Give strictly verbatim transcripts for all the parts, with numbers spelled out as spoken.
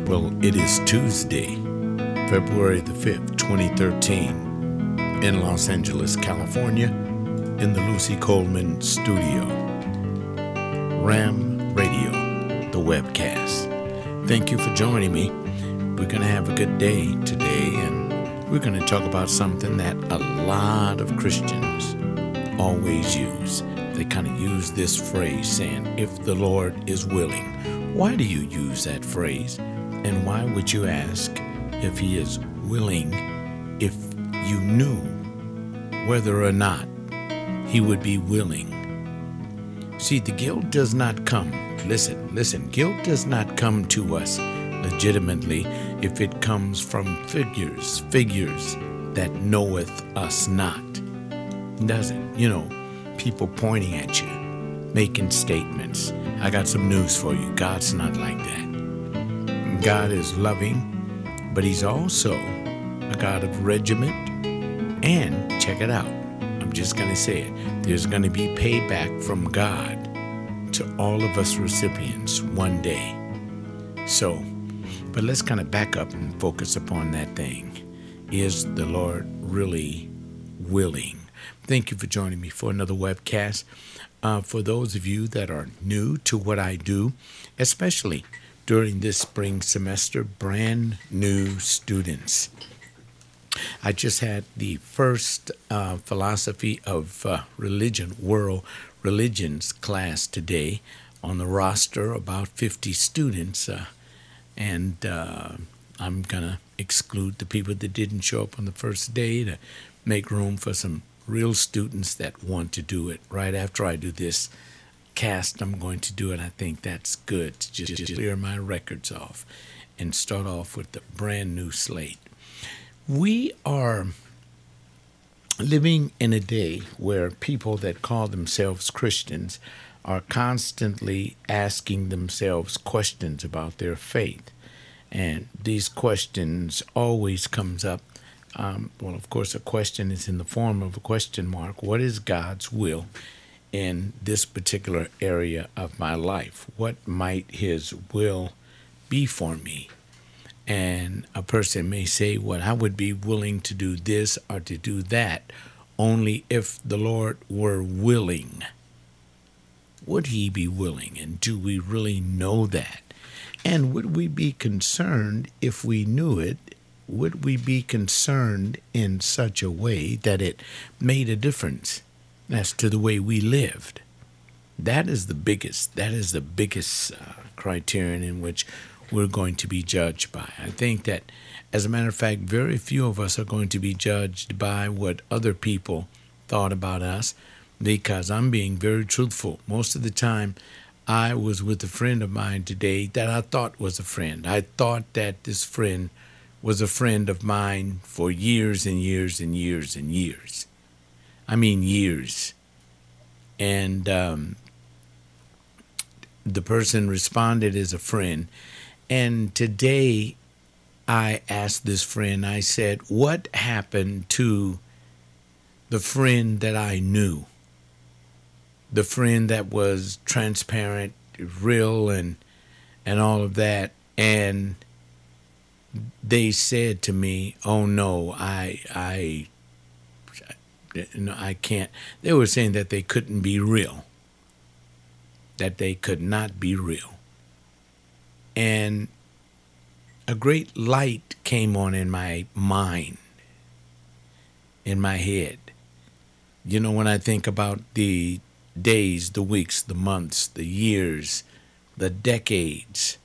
Well, it is Tuesday, February the fifth, twenty thirteen, in Los Angeles, California, in the Lucy Coleman studio. Ram Radio, the webcast. Thank you for joining me. We're going to have a good day today, and we're going to talk about something that a lot of Christians always use. They kind of use this phrase saying, if the Lord is willing. Why do you use that phrase? And why would you ask if he is willing if you knew whether or not he would be willing? See, the guilt does not come. Listen, listen, guilt does not come to us legitimately if it comes from figures, figures that knoweth us not. Does it? You know, people pointing at you, making statements. I got some news for you. God's not like that. God is loving, but he's also a God of regiment. And check it out. I'm just going to say it. There's going to be payback from God to all of us recipients one day. So, but let's kind of back up and focus upon that thing. Is the Lord really willing? Thank you for joining me for another webcast. Uh, for those of you that are new to what I do, especially during this spring semester, brand new students. I just had the first uh, philosophy of uh, religion, world religions class today on the roster, about fifty students. Uh, and uh, I'm going to exclude the people that didn't show up on the first day to make room for some real students that want to do it. Right after I do this cast, I'm going to do it. I think that's good to just, just clear my records off and start off with the brand new slate. We are living in a day where people that call themselves Christians are constantly asking themselves questions about their faith. And these questions always comes up. Um, well, of course, a question is in the form of a question mark. What is God's will in this particular area of my life? What might his will be for me? And a person may say, well, I would be willing to do this or to do that only if the Lord were willing. Would he be willing? And do we really know that? And would we be concerned if we knew it? Would we be concerned in such a way that it made a difference as to the way we lived? That is the biggest, that is the biggest uh, criterion in which we're going to be judged by. I think that, as a matter of fact, very few of us are going to be judged by what other people thought about us, because I'm being very truthful. Most of the time, I was with a friend of mine today that I thought was a friend. I thought that this friend was a friend of mine for years and years and years and years. I mean years. And um, the person responded as a friend. And today I asked this friend, I said, what happened to the friend that I knew? The friend that was transparent, real, and and all of that. And they said to me, oh no, I I no, I can't. They were saying that they couldn't be real. That they could not be real. And a great light came on in my mind, in my head. You know, when I think about the days, the weeks, the months, the years, the decades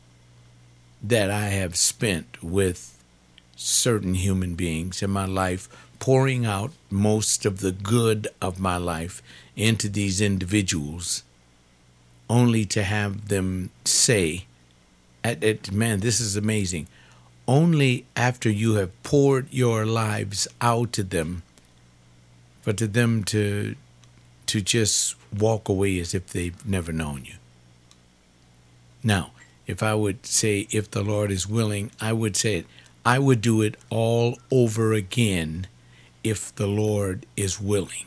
that I have spent with certain human beings in my life, pouring out most of the good of my life into these individuals, only to have them say, at, at, man, this is amazing. Only after you have poured your lives out to them, for to them to to just walk away as if they've never known you. Now, if I would say, if the Lord is willing, I would say it. I would do it all over again if the Lord is willing.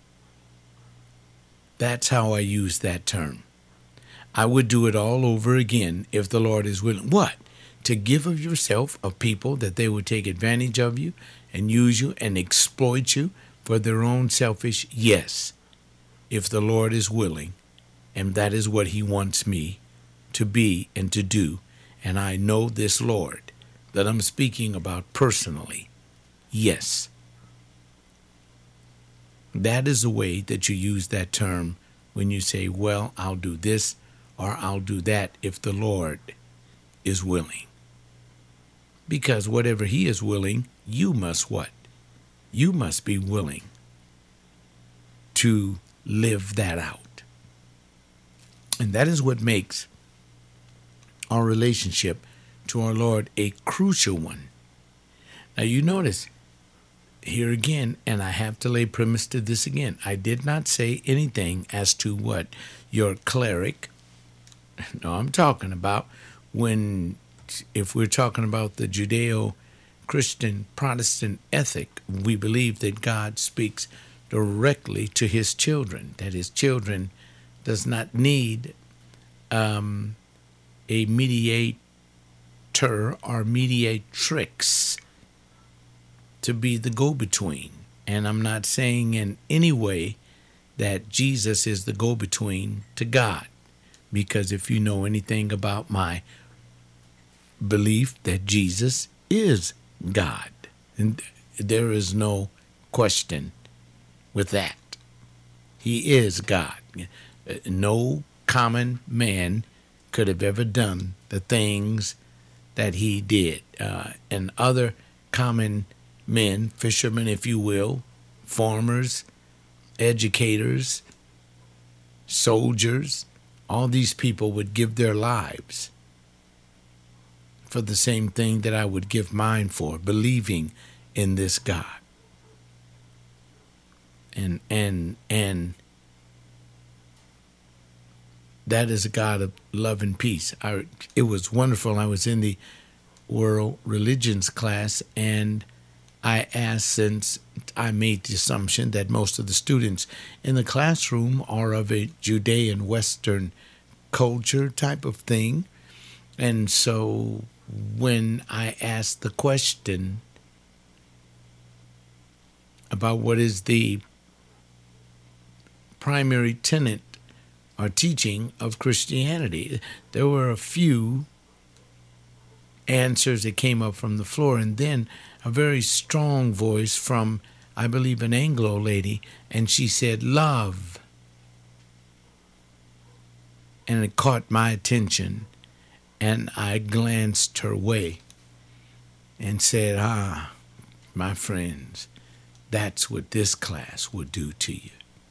That's how I use that term. I would do it all over again if the Lord is willing. What? to give of yourself of people that they would take advantage of you and use you and exploit you for their own selfish? Yes, if the Lord is willing, and that is what he wants me to be and to do. And I know this Lord that I'm speaking about personally. Yes. That is the way that you use that term when you say, well, I'll do this or I'll do that if the Lord is willing. Because whatever he is willing, you must what? You must be willing to live that out. And that is what makes our relationship to our Lord a crucial one. Now you notice here again, and I have to lay premise to this again, I did not say anything as to what your cleric, no, I'm talking about when, if we're talking about the Judeo-Christian Protestant ethic, we believe that God speaks directly to his children, that his children does not need um, a mediator or mediatrix to be the go-between. And I'm not saying in any way that Jesus is the go-between to God, because if you know anything about my belief that Jesus is God, and there is no question with that. He is God. No common man could have ever done the things that he did. Uh, and other common men, fishermen, if you will, farmers, educators, soldiers, all these people would give their lives for the same thing that I would give mine for, believing in this God. And and and that is a God of love and peace. I, it was wonderful. I was in the world religions class, and I asked, since I made the assumption that most of the students in the classroom are of a Judean Western culture type of thing. And so when I asked the question about what is the primary tenet or teaching of Christianity, there were a few answers that came up from the floor, and then a very strong voice from, I believe, an Anglo lady, and she said, love. And it caught my attention, and I glanced her way and said, ah, my friends, that's what this class will do to you.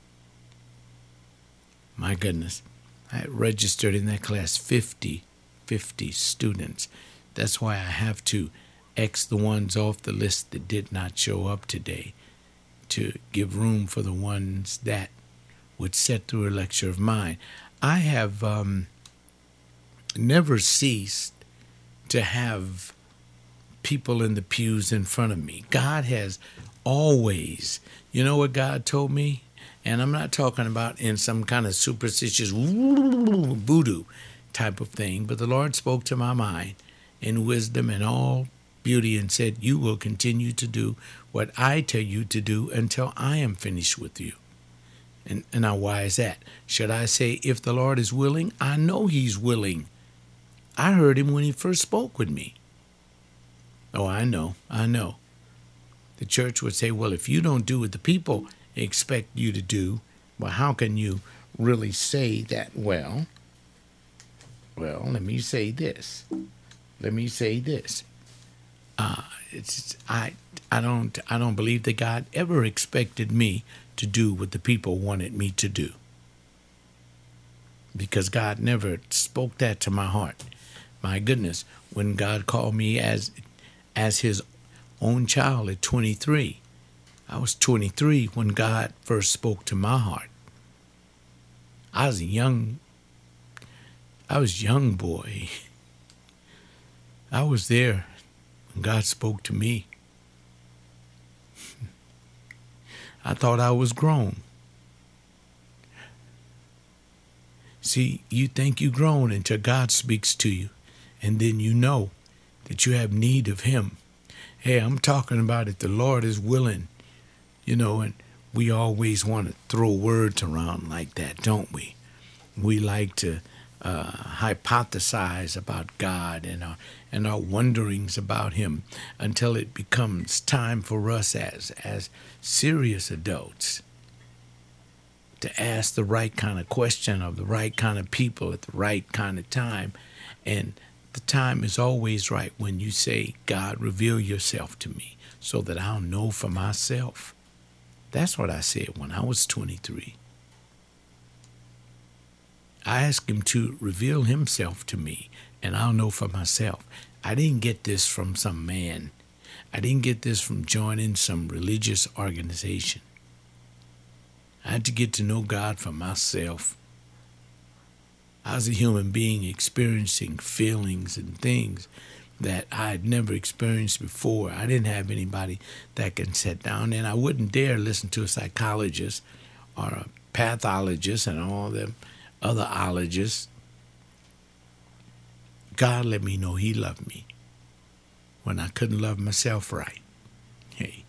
My goodness, I registered in that class fifty, fifty students. That's why I have to X the ones off the list that did not show up today to give room for the ones that would sit through a lecture of mine. I have um, never ceased to have people in the pews in front of me. God has always, you know what God told me? And I'm not talking about in some kind of superstitious voodoo type of thing, but the Lord spoke to my mind in wisdom and all beauty and said, you will continue to do what I tell you to do until I am finished with you. And, and now why is that? Should I say, if the Lord is willing? I know he's willing. I heard him when he first spoke with me. Oh, I know, I know. The church would say, well, if you don't do what the people expect you to do, well, how can you really say that? Well, well, let me say this. Let me say this. Uh, it's I I don't I don't believe that God ever expected me to do what the people wanted me to do, because God never spoke that to my heart. My goodness, when God called me as as his own child at twenty-three, I was twenty-three when God first spoke to my heart. I was a young, I was a young boy. I was there when God spoke to me. I thought I was grown. See, you think you're grown until God speaks to you, and then you know that you have need of him. Hey, I'm talking about if the Lord is willing, you know, and we always want to throw words around like that, don't we? We like to uh, hypothesize about God and our and our wonderings about him until it becomes time for us as as serious adults to ask the right kind of question of the right kind of people at the right kind of time. And the time is always right when you say, God, reveal yourself to me so that I'll know for myself. That's what I said when I was twenty-three. I asked him to reveal himself to me, and I'll know for myself. I didn't get this from some man. I didn't get this from joining some religious organization. I had to get to know God for myself. I was a human being experiencing feelings and things that I had never experienced before. I didn't have anybody that can sit down, and I wouldn't dare listen to a psychologist or a pathologist and all them other ologists. God let me know he loved me when I couldn't love myself right. Hey,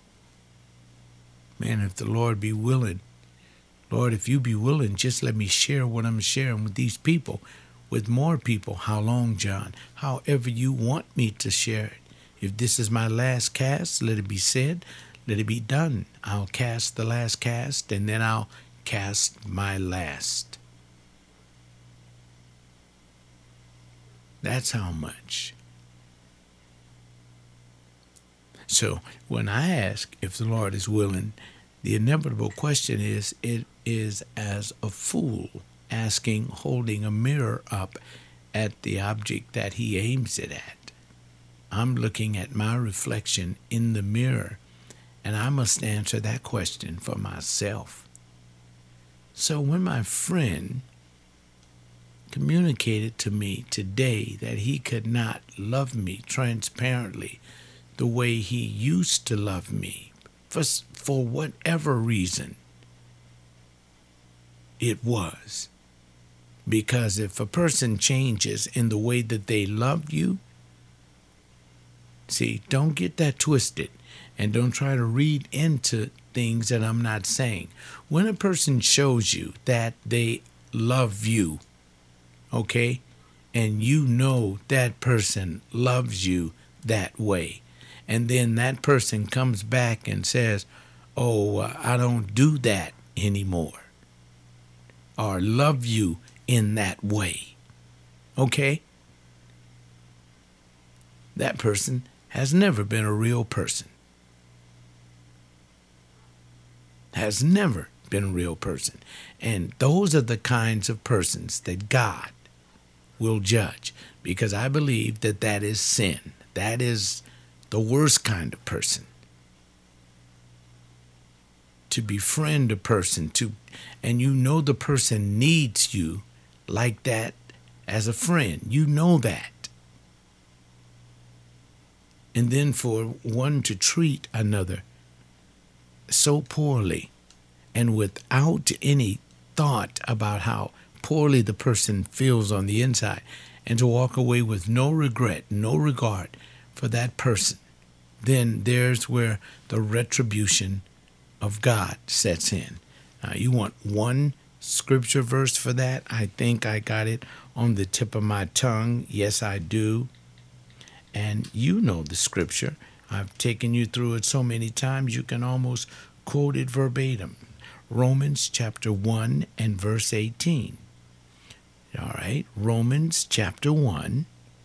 man, if the Lord be willing, Lord, if you be willing, just let me share what I'm sharing with these people, with more people. How long, John? However you want me to share it. If this is my last cast, let it be said, let it be done. I'll cast the last cast, and then I'll cast my last. That's how much. So when I ask if the Lord is willing, the inevitable question is, it is as a fool asking, holding a mirror up at the object that he aims it at. I'm looking at my reflection in the mirror, and I must answer that question for myself. So when my friend communicated to me today that he could not love me transparently the way he used to love me, for, for whatever reason it was. Because if a person changes in the way that they love you, see, don't get that twisted and don't try to read into things that I'm not saying. When a person shows you that they love you, okay, and you know that person loves you that way, and then that person comes back and says, oh, uh, I don't do that anymore, or love you in that way, okay, that person has never been a real person. Has never been a real person. And those are the kinds of persons that God will judge, because I believe that that is sin. That is the worst kind of person. To befriend a person, to, and you know the person needs you like that as a friend. You know that. And then for one to treat another so poorly and without any thought about how poorly the person feels on the inside, and to walk away with no regret, no regard for that person, then there's where the retribution of God sets in. Now, you want one scripture verse for that? I think I got it on the tip of my tongue. Yes, I do. And you know the scripture. I've taken you through it so many times you can almost quote it verbatim. Romans chapter one and verse eighteen. All right, Romans chapter one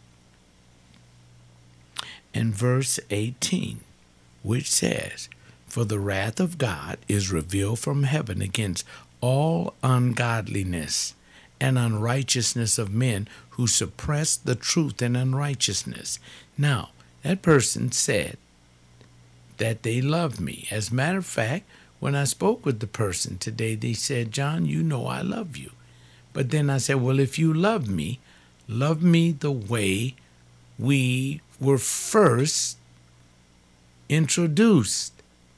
and verse eighteen, which says, for the wrath of God is revealed from heaven against all ungodliness and unrighteousness of men who suppress the truth in unrighteousness. Now, that person said that they love me. As a matter of fact, when I spoke with the person today, they said, John, you know I love you. But then I said, well, if you love me, love me the way we were first introduced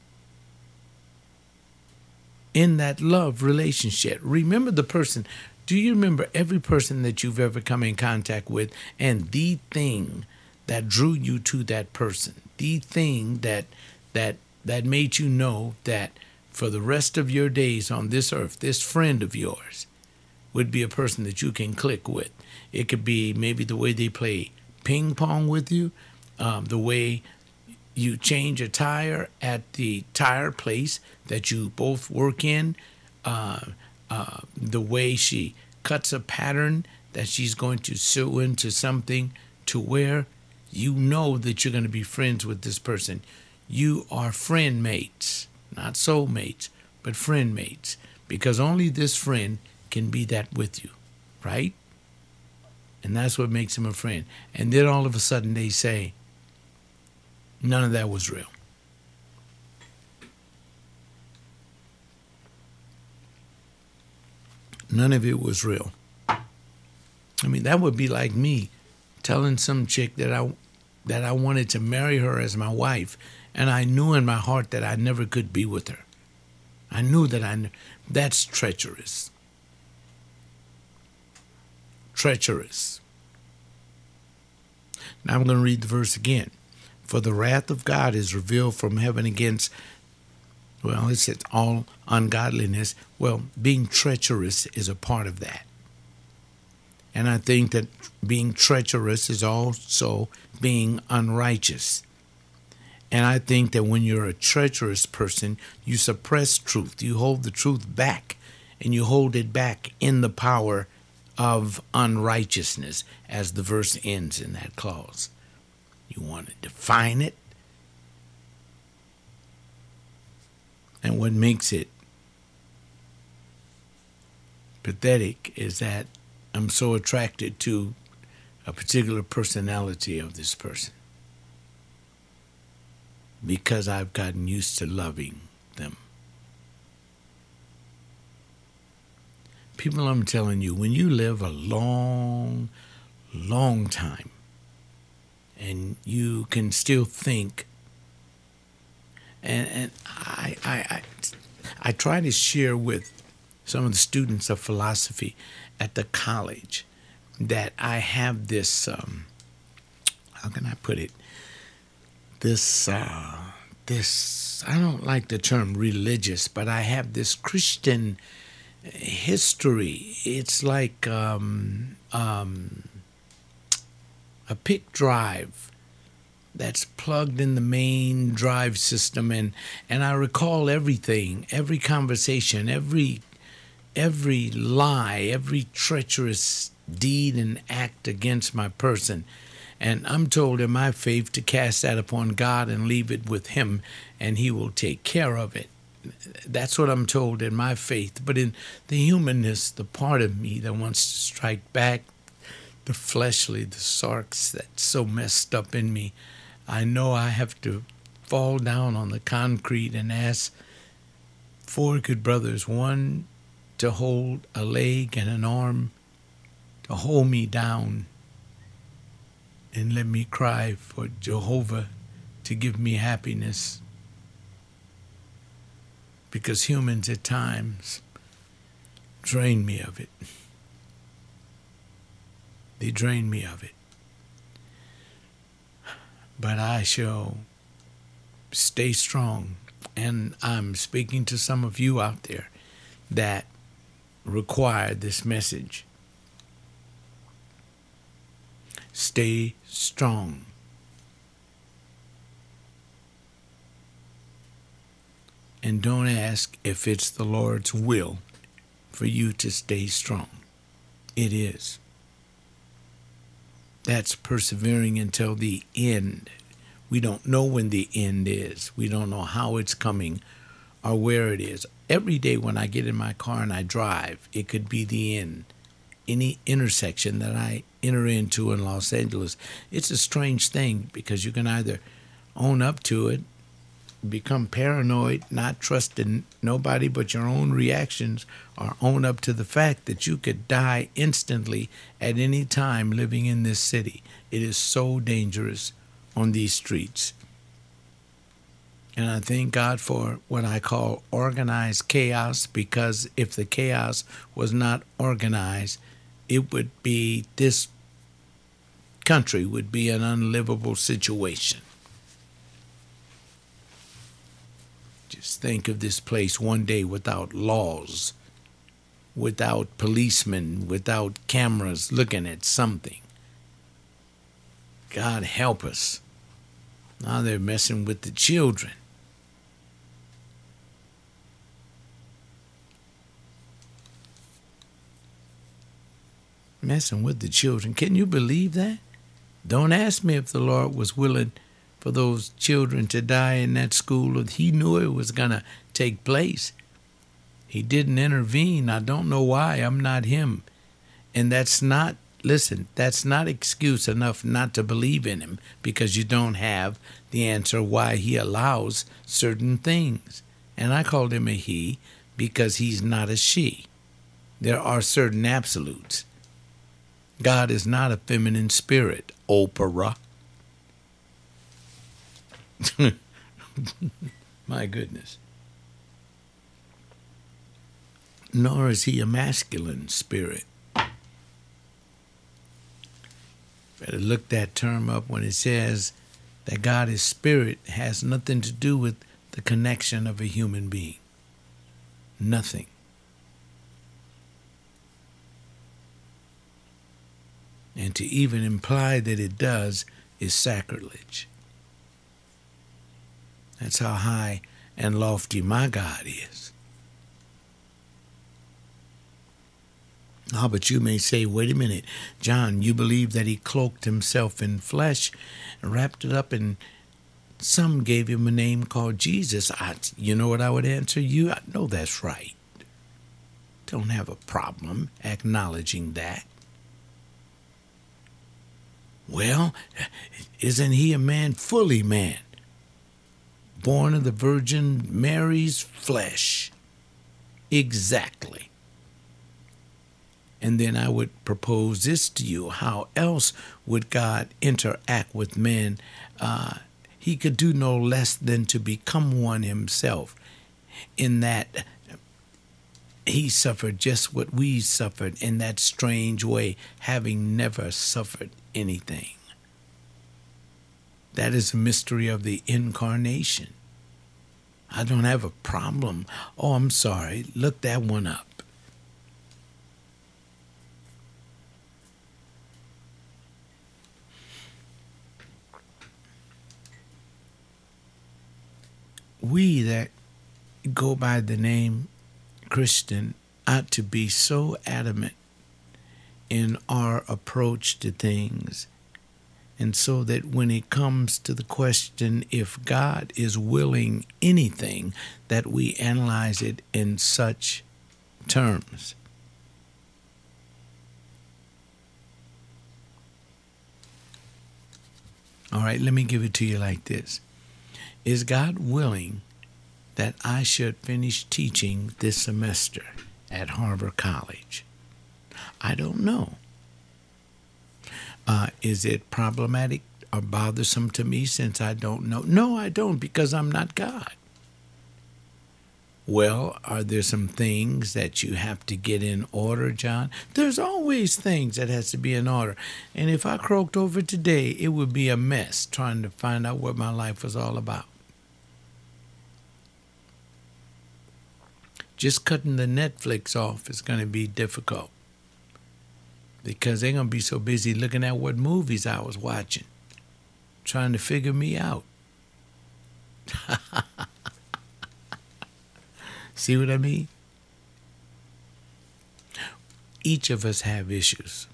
in that love relationship. Remember the person. Do you remember every person that you've ever come in contact with, and the thing that drew you to that person, the thing that that that made you know that for the rest of your days on this earth, this friend of yours would be a person that you can click with. It could be maybe the way they play ping pong with you, um, the way you change a tire at the tire place that you both work in, uh, uh, the way she cuts a pattern that she's going to sew into something to wear. You know that you're going to be friends with this person. You are friend mates, not soul mates, but friend mates, because only this friend can be that with you, right? And that's what makes him a friend. And then all of a sudden they say, none of that was real. None of it was real. I mean, that would be like me telling some chick that I that I wanted to marry her as my wife, and I knew in my heart that I never could be with her. I knew that I knew. That's treacherous. Treacherous. Now I'm going to read the verse again. For the wrath of God is revealed from heaven against, well, it says all ungodliness. Well, being treacherous is a part of that. And I think that being treacherous is also being unrighteous. And I think that when you're a treacherous person, you suppress truth. You hold the truth back, and you hold it back in the power of unrighteousness, as the verse ends in that clause. You want to define it. And what makes it pathetic is that I'm so attracted to a particular personality of this person because I've gotten used to loving them. People, I'm telling you, when you live a long, long time and you can still think, and, and I, I, I, I try to share with some of the students of philosophy at the college that I have this, um, how can I put it, this, uh, this, I don't like the term religious, but I have this Christian history. It's like um, um, a pick drive that's plugged in the main drive system, and, and I recall everything, every conversation, every every lie, every treacherous deed and act against my person. And I'm told in my faith to cast that upon God and leave it with him, and he will take care of it. That's what I'm told in my faith. But in the humanness, the part of me that wants to strike back, the fleshly, the sarks that's so messed up in me, I know I have to fall down on the concrete and ask four good brothers, one to hold a leg and an arm, to hold me down and let me cry for Jehovah to give me happiness. Because humans at times drain me of it. They drain me of it. But I shall stay strong. And I'm speaking to some of you out there that require this message. Stay strong. And don't ask if it's the Lord's will for you to stay strong. It is. That's persevering until the end. We don't know when the end is. We don't know how it's coming or where it is. Every day when I get in my car and I drive, it could be the end. Any intersection that I enter into in Los Angeles, it's a strange thing because you can either own up to it, become paranoid, not trusting nobody but your own reactions, or own up to the fact that you could die instantly at any time living in this city. It is so dangerous on these streets. And I thank God for what I call organized chaos, because if the chaos was not organized, it would be this country would be an unlivable situation. Just think of this place one day without laws, without policemen, without cameras looking at something. God help us. Now they're messing with the children. Messing with the children. Can you believe that? Don't ask me if the Lord was willing for those children to die in that school, or he knew it was going to take place. He didn't intervene. I don't know why. I'm not him. And that's not, listen, that's not excuse enough not to believe in him, because you don't have the answer why he allows certain things. And I called him a he because he's not a she. There are certain absolutes. God is not a feminine spirit, Oprah. My goodness. Nor is he a masculine spirit. Better look that term up when it says that God is spirit. Has nothing to do with the connection of a human being. Nothing. And to even imply that it does is sacrilege. That's how high and lofty my God is. Ah, but you may say, wait a minute, John, you believe that he cloaked himself in flesh and wrapped it up, and some gave him a name called Jesus. I, you know what I would answer you? I know that's right. Don't have a problem acknowledging that. Well, isn't he a man, fully man, born of the Virgin Mary's flesh? Exactly. And then I would propose this to you. How else would God interact with men? Uh, he could do no less than to become one himself, in that he suffered just what we suffered in that strange way, having never suffered anything. That is a mystery of the incarnation. I don't have a problem. Oh, I'm sorry. Look that one up. We that go by the name Christian ought to be so adamant in our approach to things, and so that when it comes to the question if God is willing anything, that we analyze it in such terms. All right, let me give it to you like this. Is God willing that I should finish teaching this semester at Harbor College? I don't know. Uh, is it problematic or bothersome to me since I don't know? No, I don't, because I'm not God. Well, are there some things that you have to get in order, John? There's always things that has to be in order. And if I croaked over today, it would be a mess trying to find out what my life was all about. Just cutting the Netflix off is going to be difficult, because they're going to be so busy looking at what movies I was watching, trying to figure me out. See what I mean? Each of us have issues.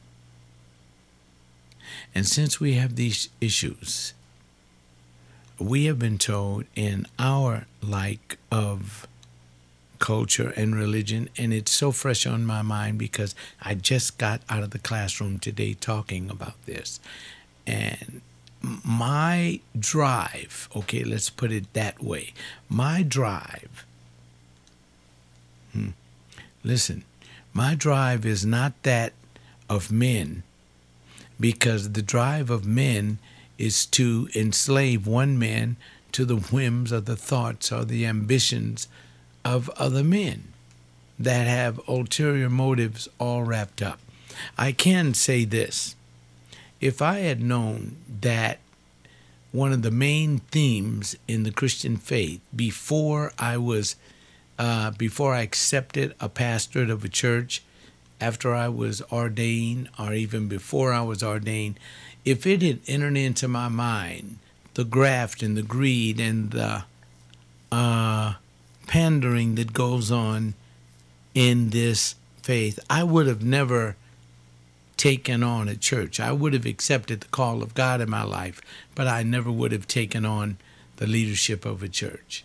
And since we have these issues, we have been told in our like of culture and religion, and it's so fresh on my mind because I just got out of the classroom today talking about this. And my drive, okay, let's put it that way, my drive, hmm, listen, my drive is not that of men, because the drive of men is to enslave one man to the whims or the thoughts or the ambitions of other men that have ulterior motives all wrapped up. I can say this. if I had known that one of the main themes in the Christian faith before I was, uh, before I accepted a pastorate of a church, after I was ordained, or even before I was ordained, if it had entered into my mind the graft and the greed and the uh, pandering that goes on in this faith, I would have never taken on a church. I would have accepted the call of God in my life, but I never would have taken on the leadership of a church.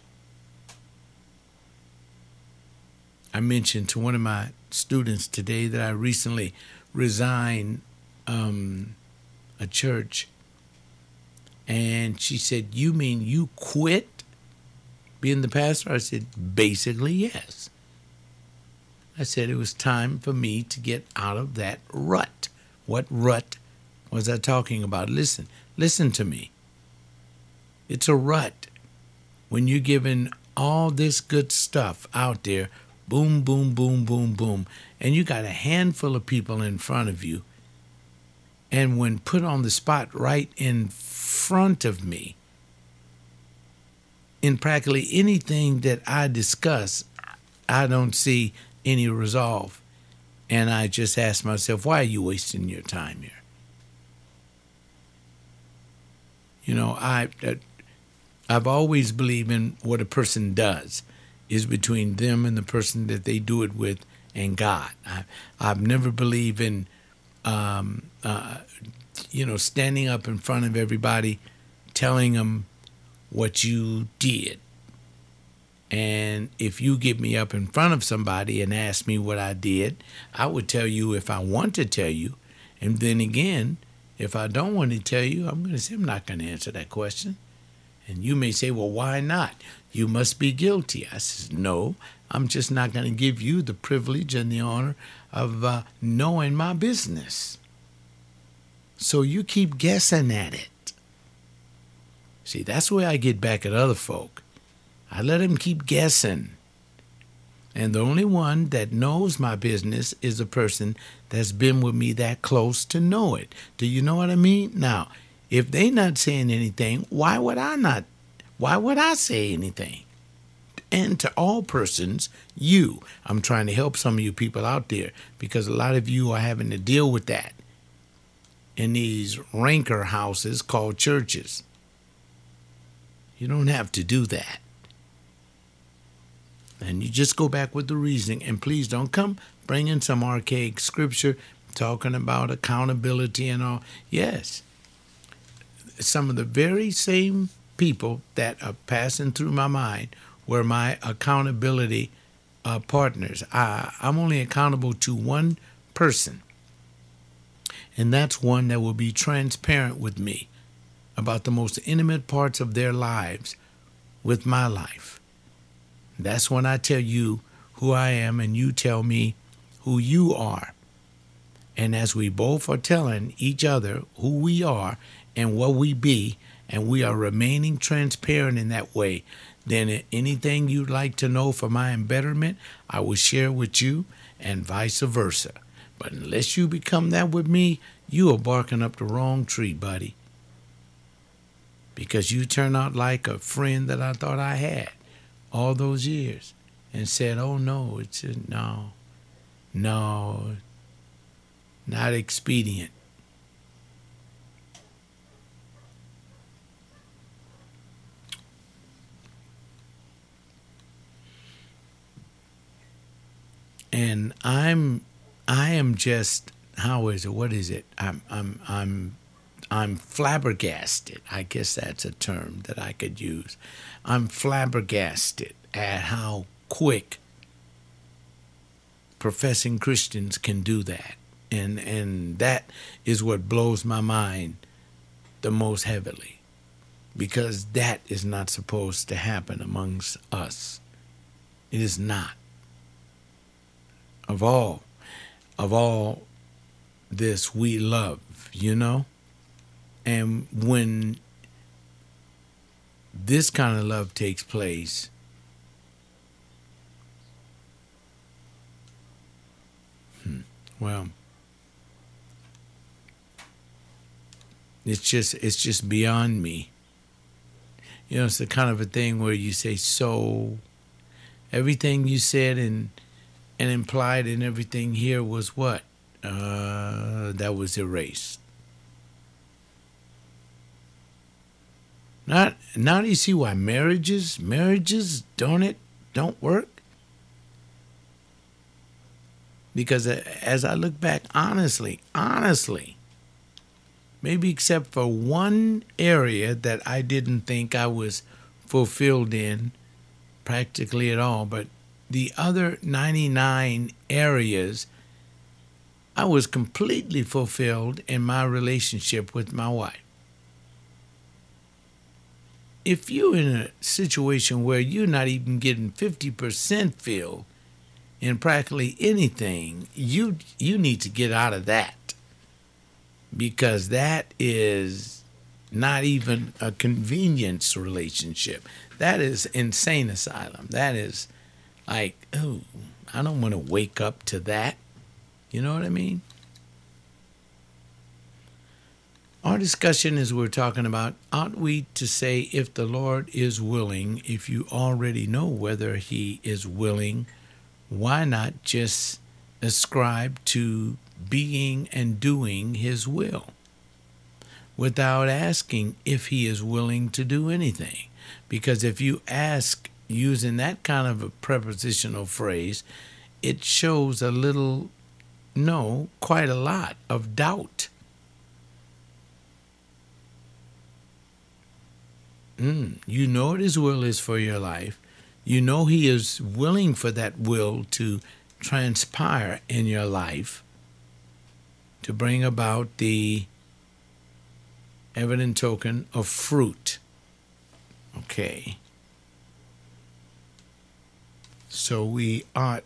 I mentioned to one of my students today that I recently resigned um, a church, and she said, "You mean you quit being the pastor?" I said, "Basically, yes." I said it was time for me to get out of that rut. What rut was I talking about? Listen, listen to me. It's a rut when you're giving all this good stuff out there, boom, boom, boom, boom, boom, and you got a handful of people in front of you, and when put on the spot right in front of me, in practically anything that I discuss, I don't see any resolve. And I just ask myself, why are you wasting your time here? You know, I, I've always believed in what a person does is between them and the person that they do it with and God. I, I've never believed in, um, uh, you know, standing up in front of everybody, telling them what you did. And if you get me up in front of somebody and ask me what I did, I would tell you if I want to tell you. And then again, if I don't want to tell you, I'm going to say I'm not going to answer that question. And you may say, well, why not? You must be guilty. I says, no, I'm just not going to give you the privilege and the honor of uh, knowing my business. So you keep guessing at it. See, that's where I get back at other folk. I let them keep guessing. And the only one that knows my business is the person that's been with me that close to know it. Do you know what I mean? Now, if they not saying anything, why would I not? Why would I say anything? And to all persons, you. I'm trying to help some of you people out there because a lot of you are having to deal with that in these rancor houses called churches. You don't have to do that. And you just go back with the reasoning. And please don't come bringing some archaic scripture talking about accountability and all. Yes, some of the very same people that are passing through my mind were my accountability uh, partners. I, I'm only accountable to one person, and that's one that will be transparent with me about the most intimate parts of their lives with my life. That's when I tell you who I am and you tell me who you are. And as we both are telling each other who we are and what we be, and we are remaining transparent in that way, then anything you'd like to know for my embetterment, I will share with you and vice versa. But unless you become that with me, you are barking up the wrong tree, buddy. Because you turn out like a friend that I thought I had all those years and said, oh, no, it's a, no, no, not expedient. And I'm, I am just, how is it? What is it? I'm, I'm, I'm, I'm flabbergasted. I guess that's a term that I could use. I'm flabbergasted at how quick professing Christians can do that. And, and that is what blows my mind the most heavily, because that is not supposed to happen amongst us. It is not. Of all, of all this we love, you know? And when this kind of love takes place, hmm, well, It's just it's just beyond me. You know, it's the kind of a thing where you say, so everything you said and and implied in everything here was what? Uh, that was erased. Not now do you see why marriages, marriages don't it don't work? Because as I look back honestly, honestly, maybe except for one area that I didn't think I was fulfilled in practically at all, but the other ninety-nine areas, I was completely fulfilled in my relationship with my wife. If you're in a situation where you're not even getting fifty percent filled in practically anything, you you need to get out of that, because that is not even a convenience relationship. That is insane asylum. That is like, oh, I don't want to wake up to that. You know what I mean? Our discussion is we're talking about, ought we to say if the Lord is willing? If you already know whether he is willing, why not just ascribe to being and doing his will without asking if he is willing to do anything? Because if you ask using that kind of a prepositional phrase, it shows a little, no, quite a lot of doubt. Mm, you know what his will is for your life. You know he is willing for that will to transpire in your life to bring about the evident token of fruit. Okay. So we ought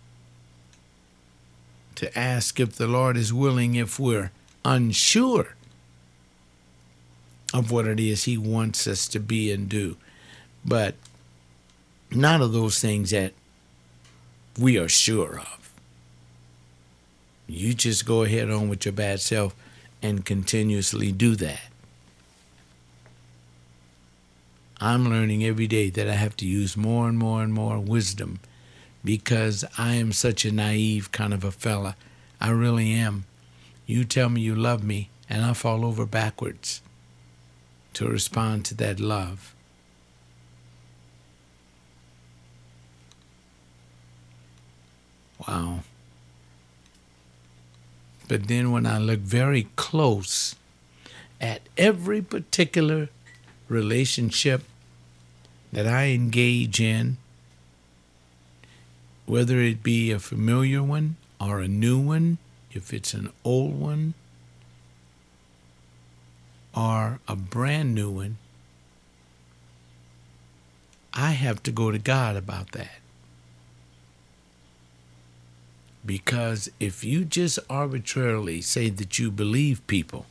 to ask if the Lord is willing if we're unsure of what it is he wants us to be and do. But none of those things that we are sure of. You just go ahead on with your bad self and continuously do that. I'm learning every day that I have to use more and more and more wisdom, because I am such a naive kind of a fella. I really am. You tell me you love me, and I fall over backwards to respond to that love. Wow. But then when I look very close at every particular relationship that I engage in, whether it be a familiar one or a new one, if it's an old one or a brand new one, I have to go to God about that. Because if you just arbitrarily say that you believe people,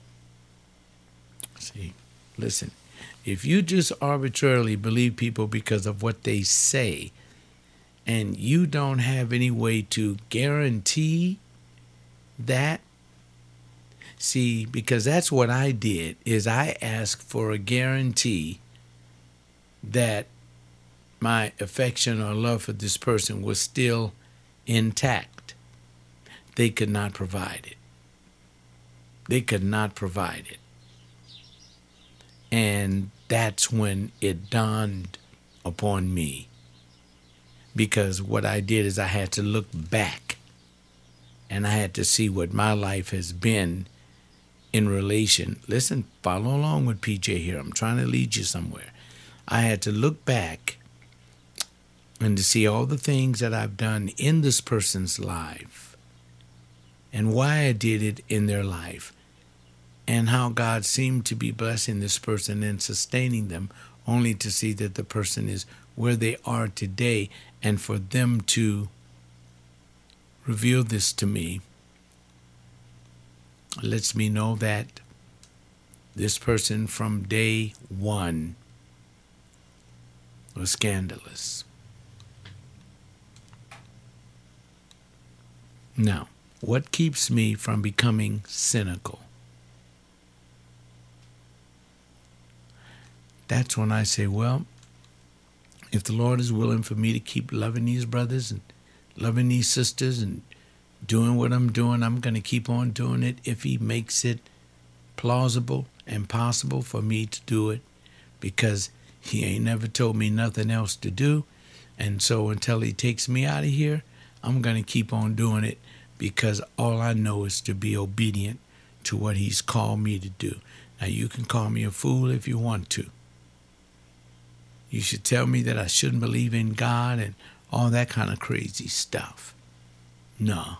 see, listen, if you just arbitrarily believe people because of what they say, and you don't have any way to guarantee that, see, because that's what I did, is I asked for a guarantee that my affection or love for this person was still intact. They could not provide it. They could not provide it. And that's when it dawned upon me. Because what I did is I had to look back and I had to see what my life has been in relation. Listen, follow along with P J here. I'm trying to lead you somewhere. I had to look back and to see all the things that I've done in this person's life and why I did it in their life and how God seemed to be blessing this person and sustaining them, only to see that the person is where they are today, and for them to reveal this to me lets me know that this person from day one was scandalous. Now, what keeps me from becoming cynical? that's when I say, well, if the Lord is willing for me to keep loving these brothers and loving these sisters and doing what I'm doing, I'm going to keep on doing it if he makes it plausible and possible for me to do it, because he ain't never told me nothing else to do. And so until he takes me out of here, I'm going to keep on doing it, because all I know is to be obedient to what he's called me to do. Now, you can call me a fool if you want to. You should tell me that I shouldn't believe in God and all that kind of crazy stuff. No.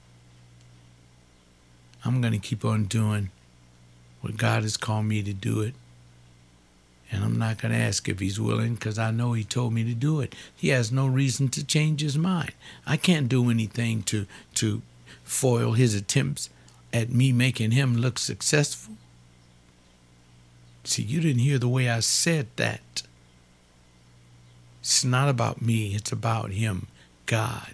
I'm going to keep on doing what God has called me to do it. And I'm not going to ask if he's willing, because I know he told me to do it. He has no reason to change his mind. I can't do anything to, to foil his attempts at me making him look successful. See, you didn't hear the way I said that. It's not about me. It's about him, God.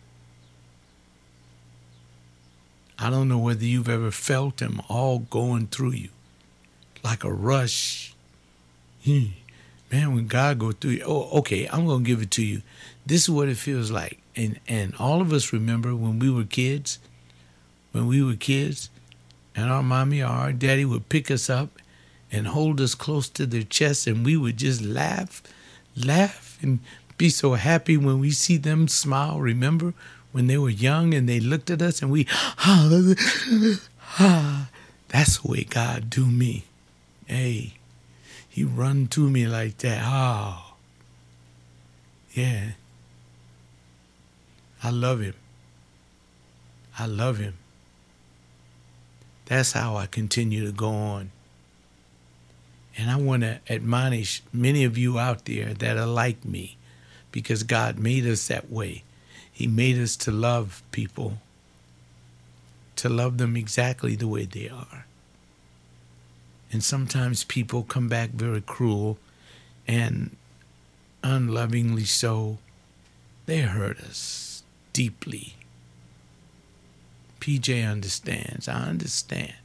I don't know whether you've ever felt him all going through you, like a rush. Hmm. Man, when God go through you, oh, okay, I'm going to give it to you. This is what it feels like. And, and all of us remember when we were kids, when we were kids, and our mommy or our daddy would pick us up and hold us close to their chest, and we would just laugh, laugh, and be so happy when we see them smile. Remember when they were young and they looked at us and we, ah, that's the way God do me. Hey, he run to me like that. Oh, yeah. I love him. I love him. That's how I continue to go on. And I want to admonish many of you out there that are like me, because God made us that way. He made us to love people, to love them exactly the way they are. And sometimes people come back very cruel and unlovingly so. They hurt us deeply. P J understands. I understand.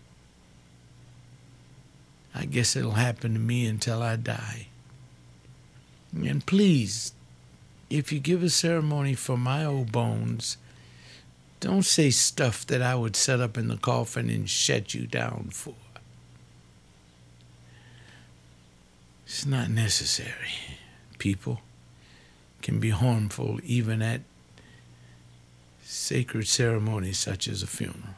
I guess it'll happen to me until I die. And please, if you give a ceremony for my old bones, don't say stuff that I would set up in the coffin and shut you down for. It's not necessary. People can be harmful even at sacred ceremonies such as a funeral.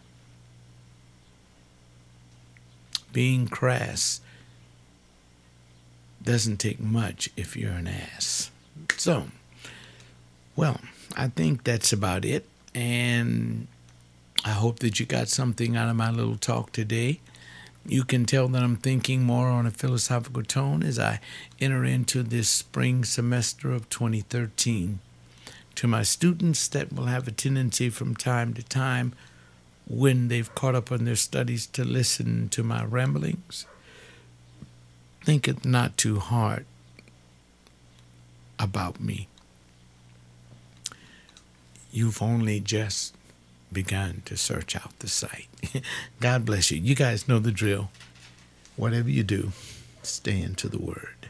Being crass doesn't take much if you're an ass. So, well, I think that's about it. And I hope that you got something out of my little talk today. You can tell that I'm thinking more on a philosophical tone as I enter into this spring semester of twenty thirteen. To my students that will have a tendency from time to time, when they've caught up on their studies, to listen to my ramblings, think it not too hard about me. You've only just begun to search out the site. God bless you. You guys know the drill. Whatever you do, stay into the Word.